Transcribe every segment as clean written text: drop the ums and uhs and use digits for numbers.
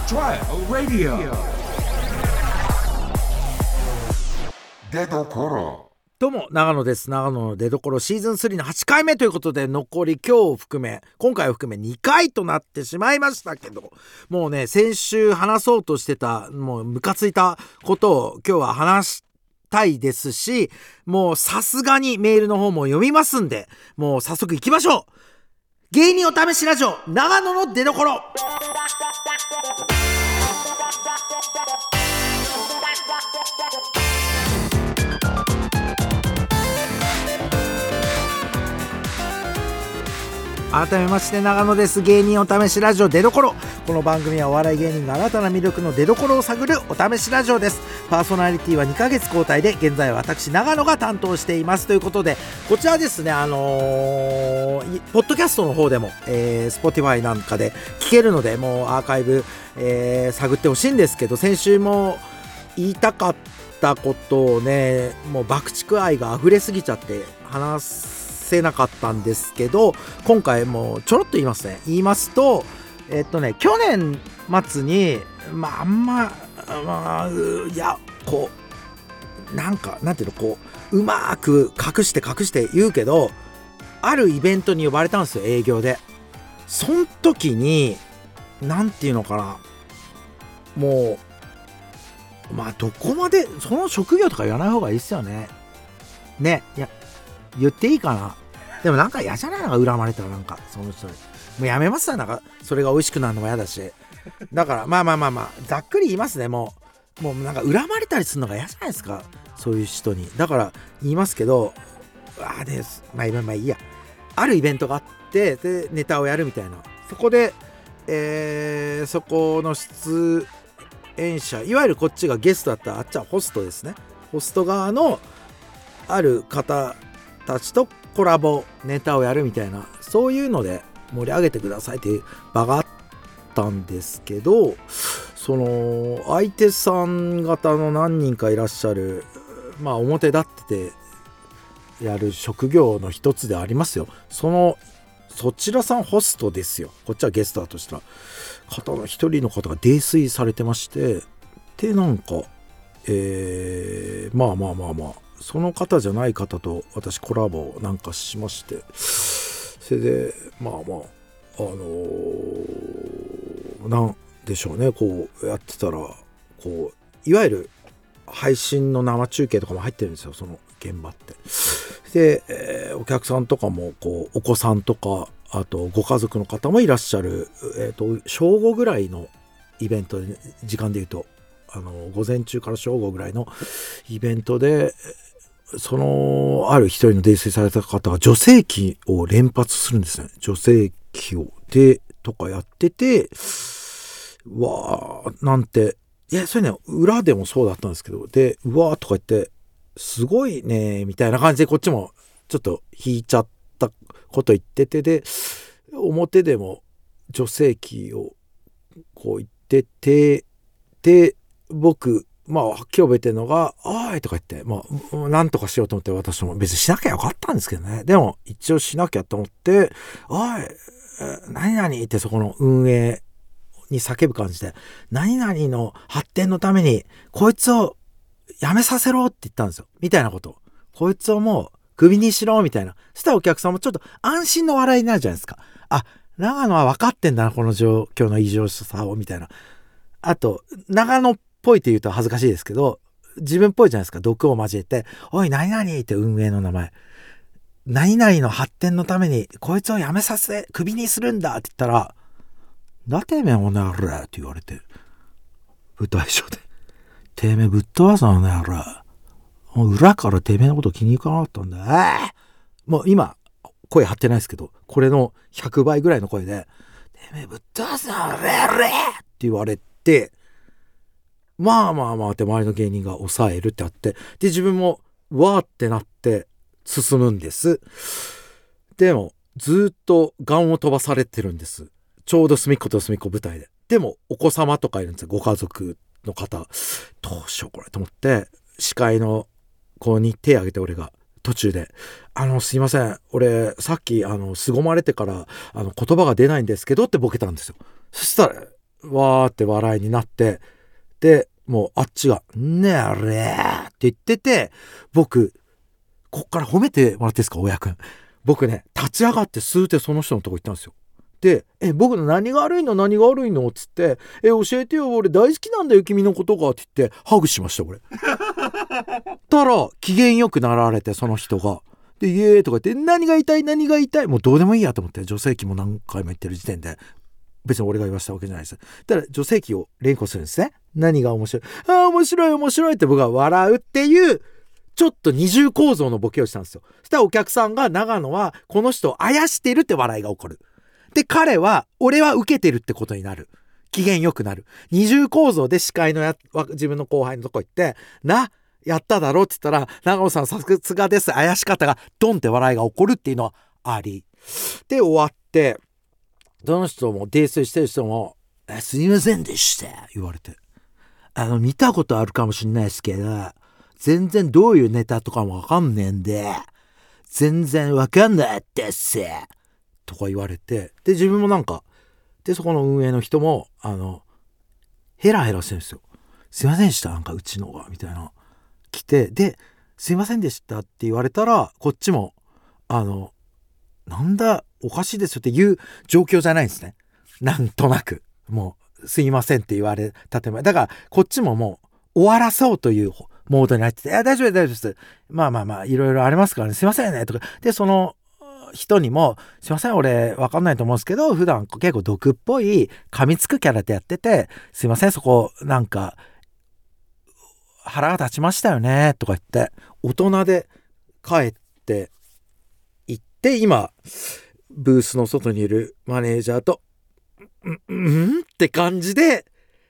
Trial Radio 出どころ。 どうも長野です。長野の出どころシーズン3の8回目ということで、残り今日を含め今回を含め2回となってしまいましたけど、もうね先週話そうとしてたもうムカついたことを今日は話したいですし、もうさすがにメールの方も読みますんで、もう早速行きましょう。芸人お試しラジオ長野の出どころ。改めまして長野です。芸人お試しラジオ出どころ。この番組はお笑い芸人が新たな魅力の出どころを探るお試しラジオです。パーソナリティは2ヶ月交代で、現在は私長野が担当していますということで、こちらですねポッドキャストの方でも、Spotify なんかで聞けるので、もうアーカイブ、探ってほしいんですけど、先週も言いたかったことをね、もう爆竹愛が溢れすぎちゃって話せなかったんですけど、今回もうちょろっと言いますと、去年末にいやこうなんていうの、こううまく隠して言うけど、あるイベントに呼ばれたんですよ、営業で。そん時になんていうのかな、もうどこまでその職業とか言わない方がいいっすよね。ね、いや言っていいかな。でもなんか嫌じゃないのが恨まれたら、なんかその人にもうやめますわ。なんかそれが美味しくなるのも嫌だし、だからざっくり言いますね。もうなんか恨まれたりするのが嫌じゃないですか、そういう人に。だから言いますけど、いいや。あるイベントがあって、でネタをやるみたいな。そこで、そこの出演者、いわゆるこっちがゲストだったら、あっちはホストですね。ホスト側のある方たちとコラボネタをやるみたいな、そういうので盛り上げてくださいっていう場があったんですけど、その相手さん方の何人かいらっしゃる、表立っててやる職業の一つでありますよ。そちらさんホストですよ、こっちはゲストだとしたら。方の一人の方が泥酔されてまして、でなんかその方じゃない方と私コラボなんかしまして、それでなんでしょうね、こうやってたら、こういわゆる配信の生中継とかも入ってるんですよ、その現場って。で、お客さんとかもこうお子さんとか、あとご家族の方もいらっしゃる、正午ぐらいのイベントで、時間で言うと午前中から正午ぐらいのイベントで、ある一人の泥酔された方が女性器を連発するんですね。女性器をとかやってて、なんて、それね、裏でもそうだったんですけど、でとか言って、すごいねみたいな感じで、こっちもちょっと引いちゃったこと言ってて、で表でも女性器をこう言ってて、で僕はっきり覚えてるのが、おいとか言って、なんとかしようと思って、私も別にしなきゃよかったんですけどね。でも一応しなきゃと思って、おい何々ってそこの運営に叫ぶ感じで、何々の発展のためにこいつを辞めさせろって言ったんですよ、みたいなこと。こいつをもうクビにしろみたいな。そしたらお客さんもちょっと安心の笑いになるじゃないですか。あ、長野は分かってんだな、この状況の異常さをみたいな。あと長野っぽいって言うと恥ずかしいですけど、自分っぽいじゃないですか。毒を交えて、おい何々って運営の名前、何々の発展のためにこいつを辞めさせクビにするんだって言ったら、だてめえおならって言われて、舞台上で、てめえぶっ飛ばすのね、裏からてめえのこと気に入らなかったんだ。もう今声張ってないですけど、これの100倍ぐらいの声で、てめえぶっ飛ばすのねって言われて、って周りの芸人が抑えるってあって、で自分もわーってなって進むんです。でもずっとガンを飛ばされてるんです。ちょうど隅っこと隅っこ舞台で。でもお子様とかいるんですよ、ご家族の方。どうしようこれと思って、司会の子に手を挙げて、俺が途中で、すいません、俺さっき凄まれてから言葉が出ないんですけどってボケたんですよ。そしたらわーって笑いになって、でもうあっちがねえあれって言ってて、僕こっから褒めてもらっていいですか親くん。僕ね立ち上がってスーってその人のとこ行ったんですよ。で僕の何が悪いのっつって、教えてよ俺大好きなんだよ君のことがって言ってハグしました俺。たら機嫌よくなられて、その人がでイエーイとか言って、何が言いたいもうどうでもいいやと思って、女性器も何回も言ってる時点で別に俺が言わせたわけじゃないです。だから女性器を連呼するんですね。何が面白い、面白いって僕が笑うっていうちょっと二重構造のボケをしたんですよ。そしたらお客さんが長野はこの人をあやしてるって笑いが起こる。で彼は俺は受けてるってことになる。機嫌よくなる。二重構造で司会の自分の後輩のとこ行ってやっただろって言ったら、長野さんさすがです怪し方がドンって笑いが起こるっていうのはありで終わって、どの人も泥酔してる人もすいませんでした言われて、見たことあるかもしれないですけど全然どういうネタとかもわかんねえんで全然わかんないですとか言われて、で自分もなんかでそこの運営の人もヘラヘラしてるんですよ。すいませんでしたなんかうちのがみたいな来て、ですいませんでしたって言われたらこっちもなんだおかしいですよっていう状況じゃないんですね。なんとなくもうすいませんって言われたて前だからこっちももう終わらそうというモードに入ってて、大丈夫ですまあいろいろありますからねすいませんねとかで、その人にもすいません俺わかんないと思うんですけど普段結構毒っぽい噛みつくキャラでやっててすいませんそこなんか腹が立ちましたよねとか言って大人で帰って行って、今ブースの外にいるマネージャーとって感じで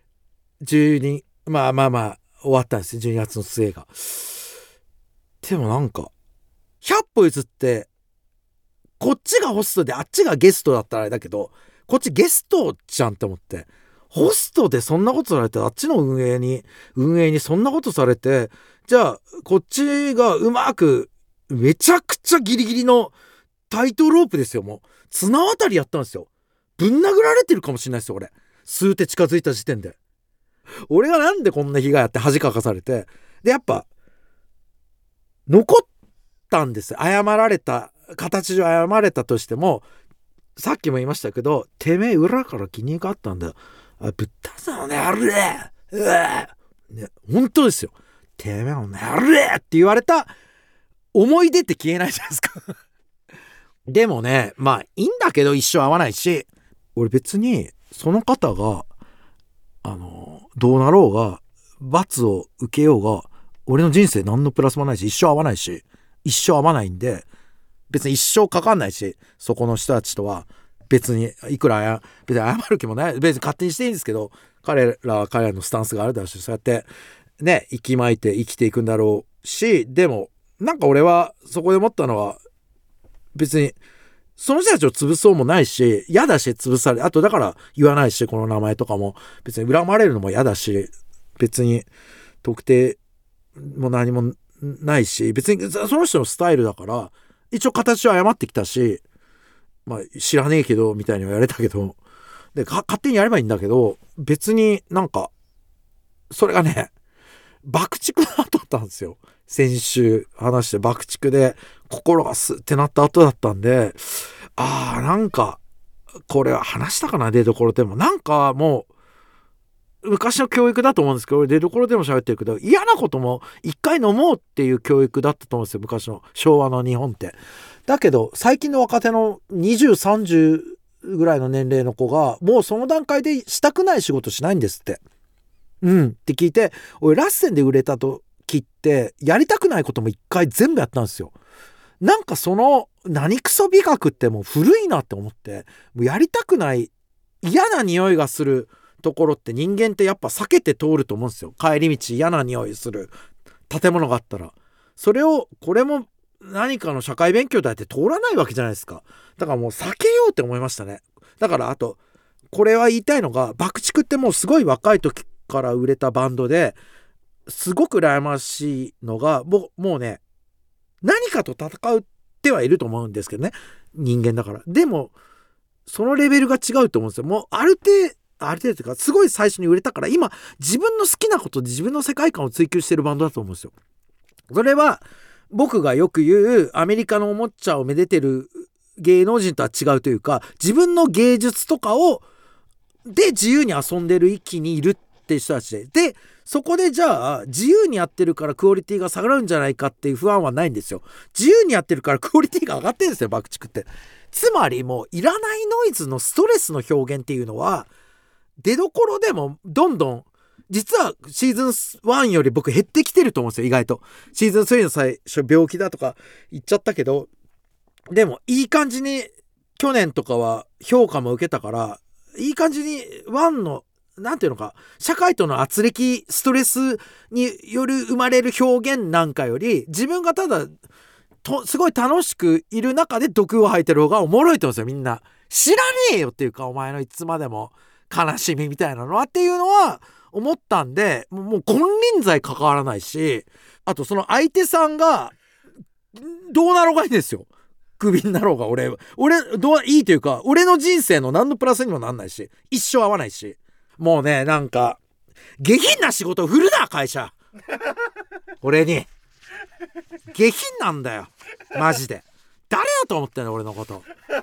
12まあ終わったんですよ12月の末が。でもなんか100歩譲ってこっちがホストであっちがゲストだったらあれだけど、こっちゲストじゃんって思って、ホストでそんなことされてあっちの運営にそんなことされて、じゃあこっちがうまくめちゃくちゃギリギリのタイトロープですよ。もう綱渡りやったんですよ。ぶん殴られてるかもしれないですよ俺。数手近づいた時点で俺がなんでこんな被害あって恥かかされて、でやっぱ残ったんです。謝られた形上謝れたとしても、さっきも言いましたけどてめえ裏から気にかかったんだよ。ぶったさねあれね、本当ですよ。てめえおねあれって言われた思い出って消えないじゃないですかでもねまあいいんだけど一生会わないし、俺別にその方がどうなろうが罰を受けようが俺の人生何のプラスもないし一生会わないし一生会わないんで、別に一生かかんないし、そこの人たちとは別にいくら別に謝る気もない、別に勝手にしていいんですけど、彼らは彼らのスタンスがあるだろうし、そうやってね息巻いて生きていくんだろうし、でもなんか俺はそこで思ったのは別にその人たちを潰そうもないし、嫌だし潰され、あとだから言わないし、この名前とかも別に恨まれるのも嫌だし、別に特定も何もないし、別にその人のスタイルだから一応形は謝ってきたし、まあ知らねえけどみたいには言われたけど、で勝手にやればいいんだけど、別になんかそれがね爆竹の後だったんですよ。先週話して爆竹で心がスッってなった後だったんで、なんかこれは話したかな出所でも、なんかもう昔の教育だと思うんですけど、俺出所でも喋ってるけど嫌なことも一回飲もうっていう教育だったと思うんですよ、昔の昭和の日本って。だけど最近の若手の20、30ぐらいの年齢の子がもうその段階でしたくない仕事しないんですって。って聞いて、俺ラッセンで売れた時ってやりたくないことも一回全部やったんですよ。なんかその何クソ美学ってもう古いなって思って、もうやりたくない嫌な匂いがするところって人間ってやっぱ避けて通ると思うんですよ。帰り道嫌な匂いする建物があったらそれを、これも何かの社会勉強だって通らないわけじゃないですか。だからもう避けようって思いましたね。だからあとこれは言いたいのが、爆竹ってもうすごい若い時から売れたバンドですごく羨ましいのが、もうね何かと戦うってはいると思うんですけどね、人間だから。でもそのレベルが違うと思うんですよ。もうある程ある程度というかすごい最初に売れたから、今自分の好きなことで自分の世界観を追求してるバンドだと思うんですよ。それは僕がよく言うアメリカのおもちゃをめでてる芸能人とは違うというか、自分の芸術とかをで自由に遊んでる域にいるっていう人たちで、そこでじゃあ自由にやってるからクオリティが下がるんじゃないかっていう不安はないんですよ。自由にやってるからクオリティが上がってるんですよ、爆竹って。つまりもういらないノイズのストレスの表現っていうのは出どころでもどんどん実はシーズン1より僕減ってきてると思うんですよ。意外とシーズン3の最初病気だとか言っちゃったけど、でもいい感じに去年とかは評価も受けたから、いい感じに1のなんていうのか、社会との圧力ストレスによる生まれる表現なんかより、自分がただすごい楽しくいる中で毒を吐いてる方がおもろいと思うんですよ。みんな知らねえよっていうか、お前のいつまでも悲しみみたいなのはっていうのは思ったんで、もう金輪際関わらないし、あとその相手さんがどうなろうがいいんですよ。クビになろうが俺どういいというか、俺の人生の何のプラスにもなんないし、一生合わないし、もうね、なんか下品な仕事を振るな会社俺に下品なんだよマジで。誰だと思ってんの俺のこと。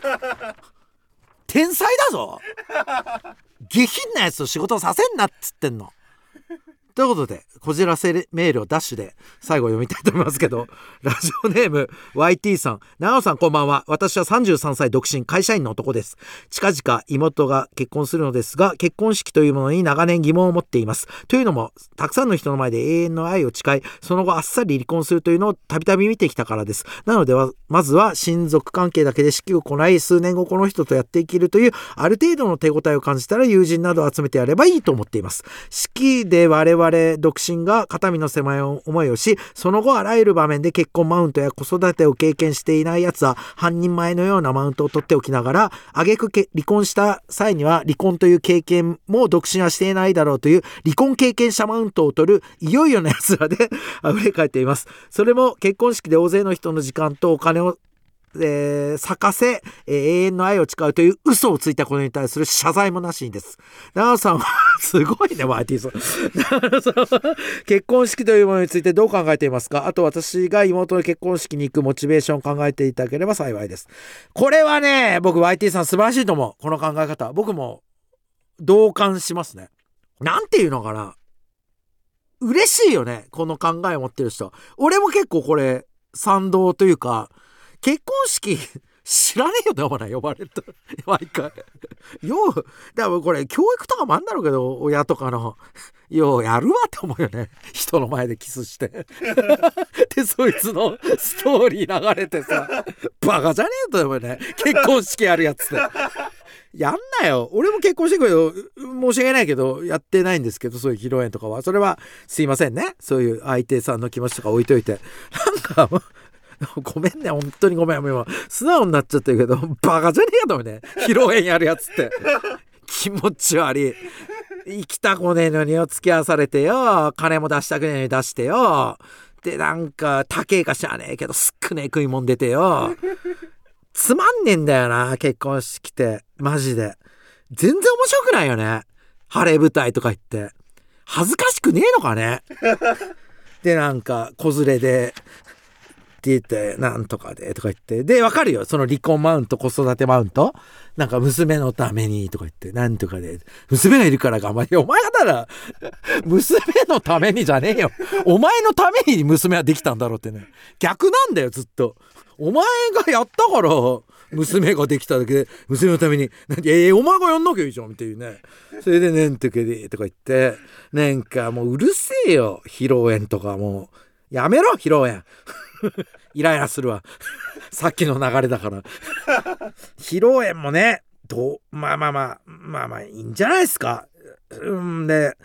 天才だぞ。下品なやつと仕事させんなっつってんの。ということでこじらせメールをダッシュで最後読みたいと思いますけど、ラジオネーム YT さん、長尾さんこんばんは。私は33歳独身会社員の男です。近々妹が結婚するのですが、結婚式というものに長年疑問を持っています。というのもたくさんの人の前で永遠の愛を誓い、その後あっさり離婚するというのをたびたび見てきたからです。なのでまずは親族関係だけで式を行い、数年後この人とやっていけるというある程度の手応えを感じたら友人などを集めてやればいいと思っています。式で我々独身が肩身の狭い思いをし、その後あらゆる場面で結婚マウントや子育てを経験していないやつは半人前のようなマウントを取っておきながら、挙句離婚した際には離婚という経験も独身はしていないだろうという離婚経験者マウントを取るいよいよなやつらで溢れ返っています。それも結婚式で大勢の人の時間とお金を咲かせ、永遠の愛を誓うという嘘をついたことに対する謝罪もなしにです。長尾さんはすごいね、YT さん。長尾さんは結婚式というものについてどう考えていますか？あと私が妹の結婚式に行くモチベーションを考えていただければ幸いです。これはね、僕 YT さん素晴らしいと思う。この考え方僕も同感しますね。なんていうのかな、嬉しいよね、この考えを持ってる人。俺も結構これ賛同というか、結婚式知らねえよな、お前呼ばれると毎回よう、だからこれ教育とかもあんだろうけど、親とかのようやるわって思うよね。人の前でキスしてでそいつのストーリー流れてさ、バカじゃねえと思うよね、結婚式やるやつってやんなよ。俺も結婚してくれど申し訳ないけどやってないんですけど、そういう披露宴とかは。それはすいませんね、そういう相手さんの気持ちとか置いといて、なんかごめんね、本当にごめん。今素直になっちゃってるけど、バカじゃねえよと思うね、披露宴やるやつって気持ち悪い。行きたこねえのにお付き合わされてよ、金も出したくねえのに出してよ、でなんか高えかしゃねえけどすっくねえ食いもん出てよ、つまんねえんだよな結婚式ってマジで。全然面白くないよね、晴れ舞台とか言って恥ずかしくねえのかねでなんか子連れでって言ってなんとかでとか言って、でわかるよ、その離婚マウント子育てマウント、なんか娘のためにとか言ってなんとかで娘がいるから頑張れ。お前がたら娘のためにじゃねえよ、お前のために娘はできたんだろうってね、逆なんだよずっと。お前がやったから娘ができただけで娘のためにお前がやんなきゃいいじゃんっていうね。それでねんとかでとか言ってなんかもううるせえよ、披露宴とかもうやめろ披露宴イライラするわさっきの流れだから披露宴もね、まあいいんじゃないですか。で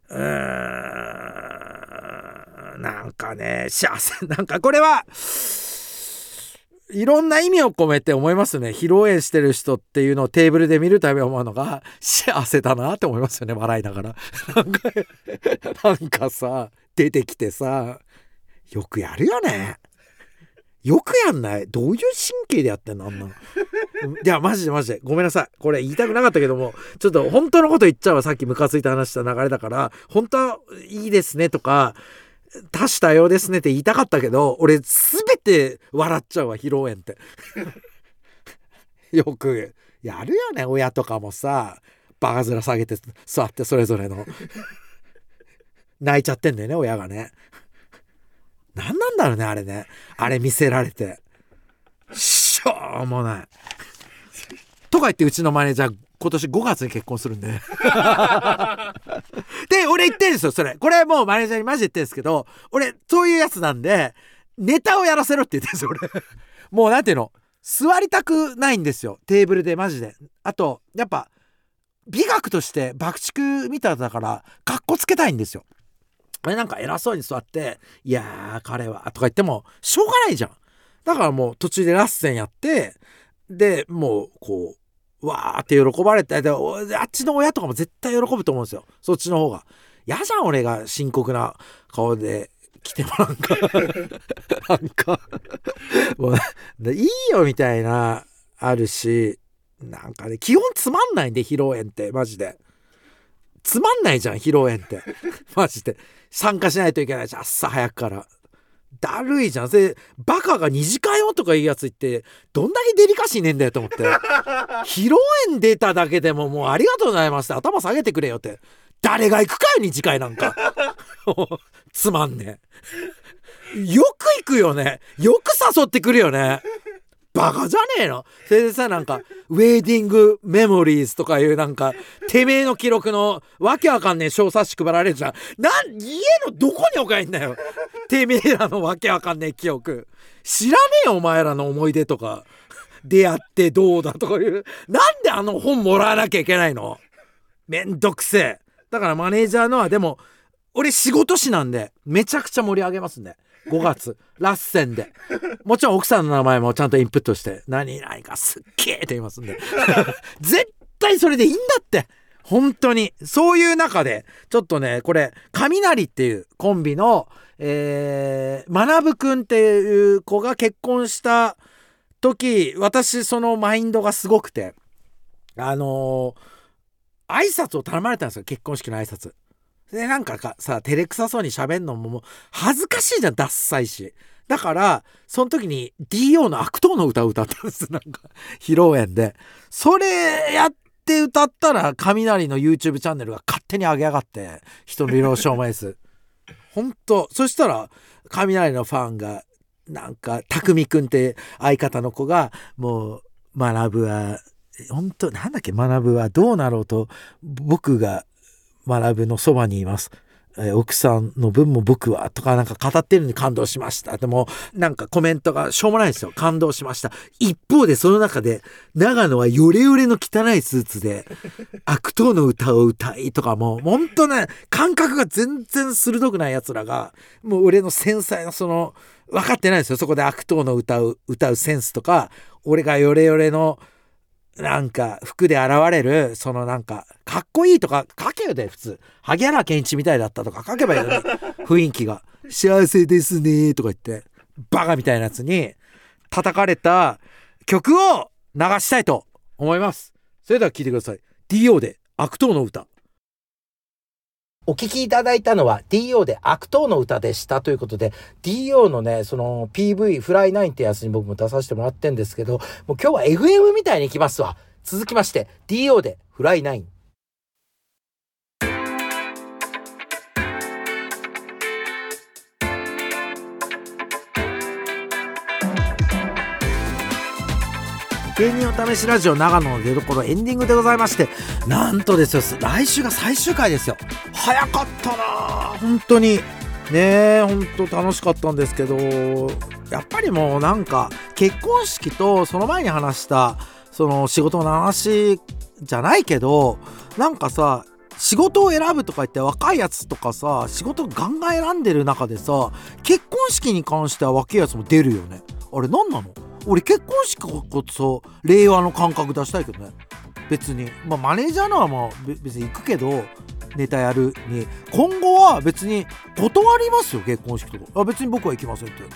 なんかね幸せ、なんかこれはいろんな意味を込めて思いますね。披露宴してる人っていうのをテーブルで見るたび思うのが幸せだなって思いますよね、笑いながらなんかさ出てきてさ、よくやるよね、 よくやんない？どういう神経でやってんのあんなの。いやマジでごめんなさい、これ言いたくなかったけども、ちょっと本当のこと言っちゃうわ。さっきムカついた話した流れだから、本当はいいですねとか多種多様ですねって言いたかったけど、俺すべて笑っちゃうわ、披露宴ってよくやるよね。親とかもさ、バカ面下げて座ってそれぞれの泣いちゃってんだよね、親がね。何なんだろうね、あれね。あれ見せられてしょうもないとか言って、うちのマネージャー今年5月に結婚するんでで俺言ってるんですよ、それ。これもうマネージャーにマジで言ってるんですけど、俺そういうやつなんでネタをやらせろって言ってるんですよ俺もうなんていうの、座りたくないんですよ、テーブルでマジで。あとやっぱ美学として爆竹みたいだからカッコつけたいんですよ。なんか偉そうに座っていやー彼はとか言ってもしょうがないじゃん。だからもう途中でラッセンやって、でもうこうわーって喜ばれて、であっちの親とかも絶対喜ぶと思うんですよ、そっちの方が。嫌じゃん俺が深刻な顔で来てもなんかもういいよみたいなあるし、なんかね基本つまんないんで、披露宴ってマジでつまんないじゃん、披露宴ってマジで参加しないといけないじゃん、朝早くから。だるいじゃん。でバカが2時間よとかいいやつ言ってどんだけデリカシーねえんだよと思って披露宴出ただけでももうありがとうございますって頭下げてくれよって。誰が行くかよ2次会なんかつまんねえ。よく行くよね、よく誘ってくるよね、バカじゃねえの。それでさ、なんかウェディングメモリーズとかいうなんかてめえの記録のわけわかんねえ小冊子配られるじゃん。家のどこに置かいんだよてめえらのわけわかんねえ記憶。知らねえよお前らの思い出とか、出会ってどうだとかいう。なんであの本もらわなきゃいけないの、めんどくせえ。だからマネージャーのはでも俺仕事師なんでめちゃくちゃ盛り上げますんで、5月ラッセンでもちろん奥さんの名前もちゃんとインプットして何々がすっげーって言いますんで絶対それでいいんだって。本当にそういう中でちょっとね、これ雷っていうコンビの学くんっていう子が結婚した時、私そのマインドがすごくて、挨拶を頼まれたんですよ、結婚式の挨拶で。なんかさ、照れくさそうに喋んのももう恥ずかしいじゃん、ダッサいし。だからその時に D.O. の悪党の歌を歌ったんです、なんか披露宴で。それやって歌ったら雷の YouTube チャンネルが勝手に上げやがって、人の色証明数ほんと。そしたら雷のファンがなんか匠くんって相方の子が、もう学は本当なんだっけ、学はどうなろうと僕が学のそばにいます、奥さんの分も僕はとかなんか語ってるのに感動しました。でもなんかコメントがしょうもないですよ、感動しました。一方でその中で長野はヨレヨレの汚いスーツで悪党の歌を歌いとか、もうほんとね、感覚が全然鋭くないやつらが、もう俺の繊細なその分かってないですよ、そこで悪党の歌うセンスとか、俺がヨレヨレのなんか服で現れるそのなんかかっこいいとか書けよで、普通萩原健一みたいだったとか書けばいいのに雰囲気が幸せですねとか言ってバカみたいなやつに叩かれた曲を流したいと思います。それでは聴いてください。 D.O. で悪党の歌。お聞きいただいたのは D.O. で悪党の歌でしたということで、 D.O. のねその PV フライ9ってやつに僕も出させてもらってんですけど、もう今日は FM みたいに行きますわ。続きまして D.O. でフライ9。芸人お試しラジオ長野の出所エンディングでございまして、なんとですよ、来週が最終回ですよ。早かったな本当にね。本当楽しかったんですけど、やっぱりもうなんか結婚式とその前に話したその仕事の話じゃないけど、なんかさ仕事を選ぶとか言って若いやつとかさ仕事ガンガン選んでる中でさ、結婚式に関しては若いやつも出るよね。あれ何なの？俺結婚式こそ令和の感覚出したいけどね。別にマネージャーのは別に行くけど、ネタやるに今後は別に断りますよ、結婚式とか。別に僕は行きませんって。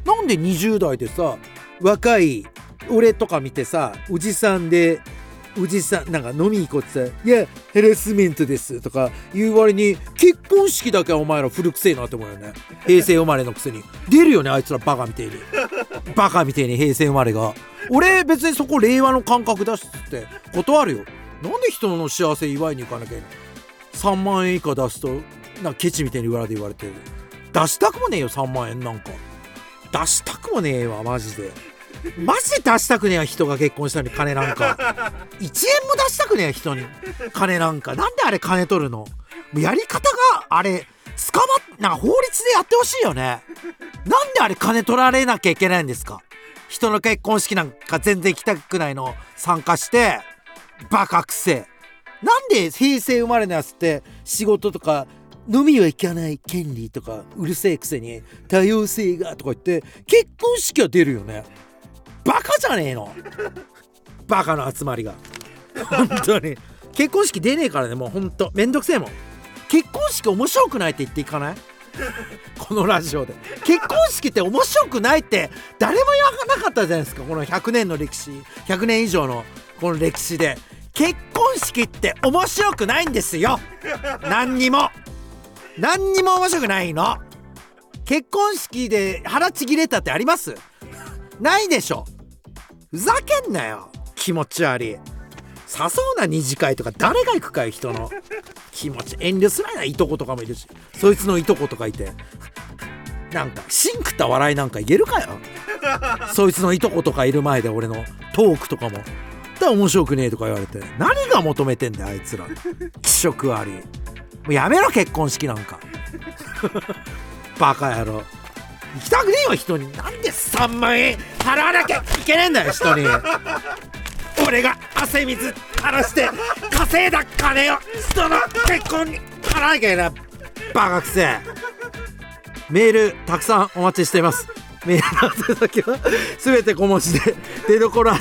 なんで20代でさ若い俺とか見てさおじさんなんか飲み行こうってさいやハラスメントですとか言う割に結婚式だけはお前ら古くせえなって思うよね。平成生まれのくせに出るよねあいつらバカみてえに平成生まれが。俺別にそこ令和の感覚出しって断るよ。なんで人の幸せ祝いに行かなきゃいけない。3万円以下出すとなんかケチみたいに裏で言われてる。出したくもねえよ3万円なんか出したくもねえわマジで出したくねえわ。人が結婚したのに金なんか1円も出したくねえ人に金なんか。なんであれ金取るの。やり方があれなんか法律でやってほしいよね。なんであれ金取られなきゃいけないんですか。人の結婚式なんか全然行きたくないの参加してバカくせえ。なんで平成生まれのやつって仕事とか飲みは行かない権利とかうるせえくせに多様性がとか言って結婚式は出るよね。バカじゃねえのバカの集まりが本当に。結婚式出ねえからねもうほんとめんどくせえもん。結婚式面白くないって言っていかないこのラジオで。結婚式って面白くないって誰も言わなかったじゃないですか。この100年の歴史100年以上のこの歴史で結婚式って面白くないんですよ。何にも面白くないの。結婚式で腹ちぎれたってありますないでしょ。ふざけんなよ気持ち悪い。誘うな二次会とか誰が行くかよ。人の気持ち遠慮すないな。いとことかもいるしそいつのいとことかいてなんかシンクった笑いなんか言えるかよそいつのいとことかいる前で俺のトークとかもだ面白くねえとか言われて何が求めてんだよあいつら。気色悪い。もうやめろ結婚式なんかバカ野郎。行きたくねえよ人に。なんで3万円払わなきゃいけねえんだよ人に。俺が汗水垂らして稼いだ金を人の結婚に払わなきゃいけないバカくせえ。メールたくさんお待ちしています。メールの宛先はすべて小文字で出どころ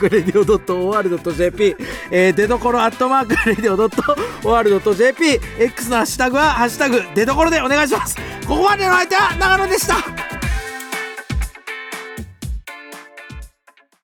@radio.or.jp 出どころ@radio.or.jp X のハッシュタグはハッシュタグ出どころでお願いします。ここまでの相手は長野でした。